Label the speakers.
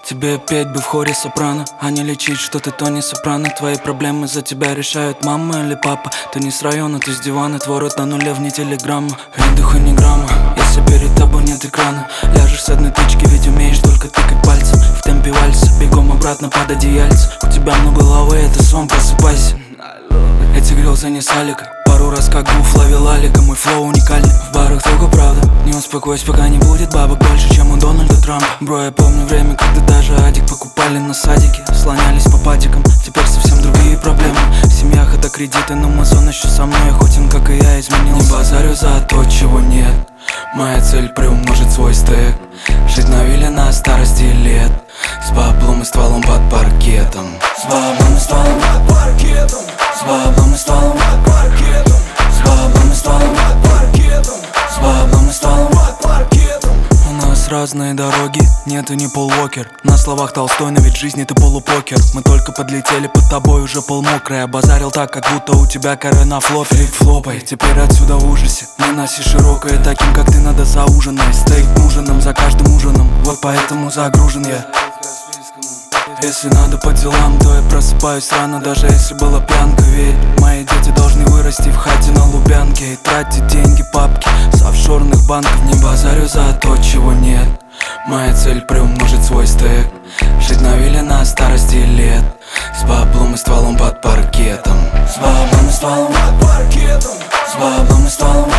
Speaker 1: Тебе петь бы в хоре сопрано, а не лечить, что ты то не сопрано. Твои проблемы за тебя решают мама или папа. Ты не с района, ты с дивана, твой рот на нуле вне телеграмма. Индуха ни грамма, если перед тобой нет экрана. Ляжешь с одной тычки, ведь умеешь только тыкать пальцем. В темпе вальса, бегом обратно под одеяльце. У тебя много лавы, это сон, просыпайся. Эти грелся не с Алика, пару раз как гуф ловил Алика. Мой флоу уникальный, в барах только правда. Не успокойся, пока не будет бабок больше, чем у Дональда Трампа. Бро, я помню время, когда даже адик покупали на садике. Слонялись по патикам, теперь совсем другие проблемы. В семьях это кредиты, но мазон еще со мной охотен, как и я, изменился. Не базарю за то, чего нет. Моя цель приумножить свой стек. Жить на вилле на старости лет. С баблом и стволом под паркетом. С баблом и стволом под паркетом. С баблом и стволом под паркетом. С баблом и стволом под паркетом. С баблом и стволом под паркетом. У нас разные дороги, нет и не Пол Уокер. На словах Толстой, но ведь в жизни ты полупокер. Мы только подлетели, под тобой уже пол мокрый. Обазарил так, как будто у тебя коры на флоп. Флип-флопай, теперь отсюда в ужасе. Не носи широкое, таким как ты надо заужинать. Стейк нужен нам за каждым ужином, вот поэтому загружен я. Если надо по делам, то я просыпаюсь рано, даже если была пьянка. Ведь мои дети должны вырасти в хате на Лубянке и тратить деньги папки с офшорных банков. Не базарю за то, чего нет. Моя цель приумножить свой стек. Жить на вилле на старости лет. С баблом и стволом под паркетом. С баблом и стволом под паркетом. С баблом и стволом